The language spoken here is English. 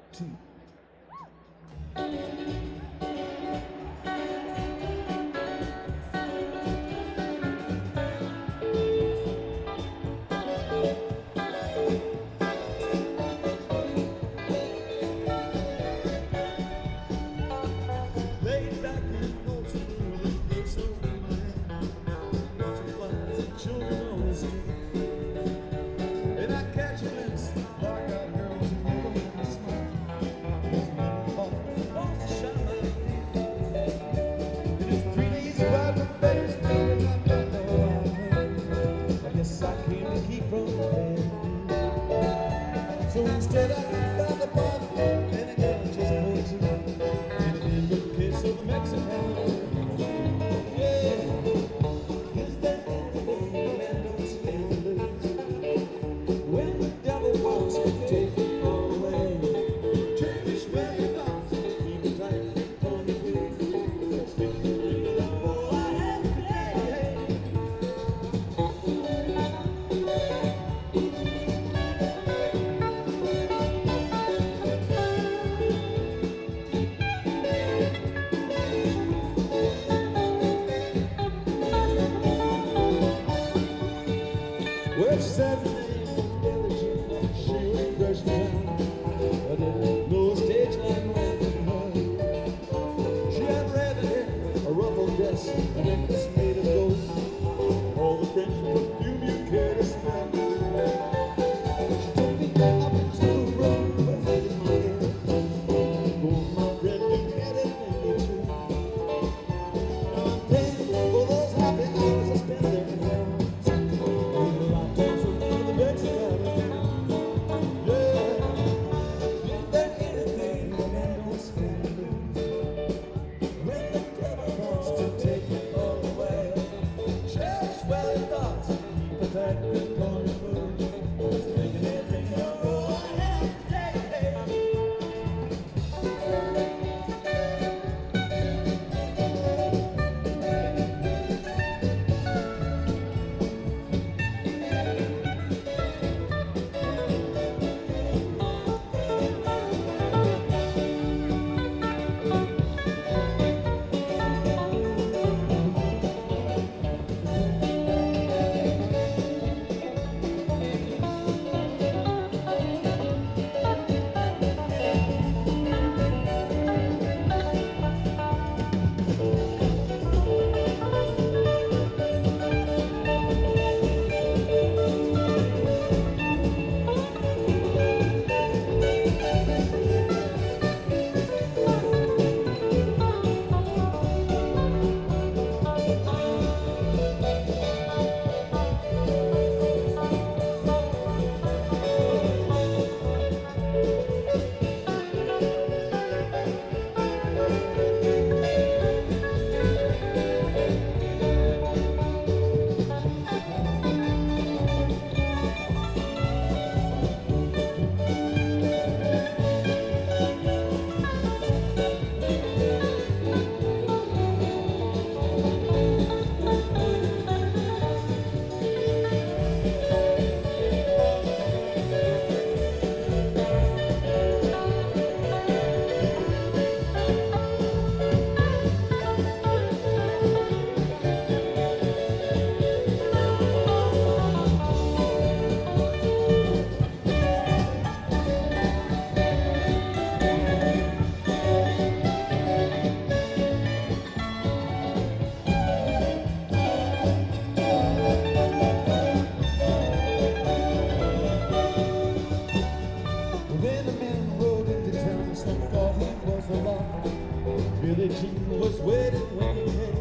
two. Laid back in old school, the gates open in my hand. Butterflies and children on the street. And I catch a glimpse of dark-eyed girls and little men smile. There's a little heart wants to shine my feet. It is 3 days ride from Bakersfield and I don't know how I came. I guess I came to keep from the bed. So instead I found the bottle and a girl just poured two. And it did look kiss of the Mexican. Yeah, is there anything a man don't stand to lose? When the devil wants to take it all away, cherish where your thoughts, keep it tight, on the way. Let's make it real. Oh, I have today. Well, she said her name was Billie Jean. She was fresh down. I didn't know a stage line ran from her. She had red hair, a ruffled dress, a necklace made of gold. All the French perfume you care to smell. She took me up into the room where I did my hair. Oh, my friend, you had it in you too. Now I'm paying for those happy hours I spent there in hell. Billie Jean was waiting when he had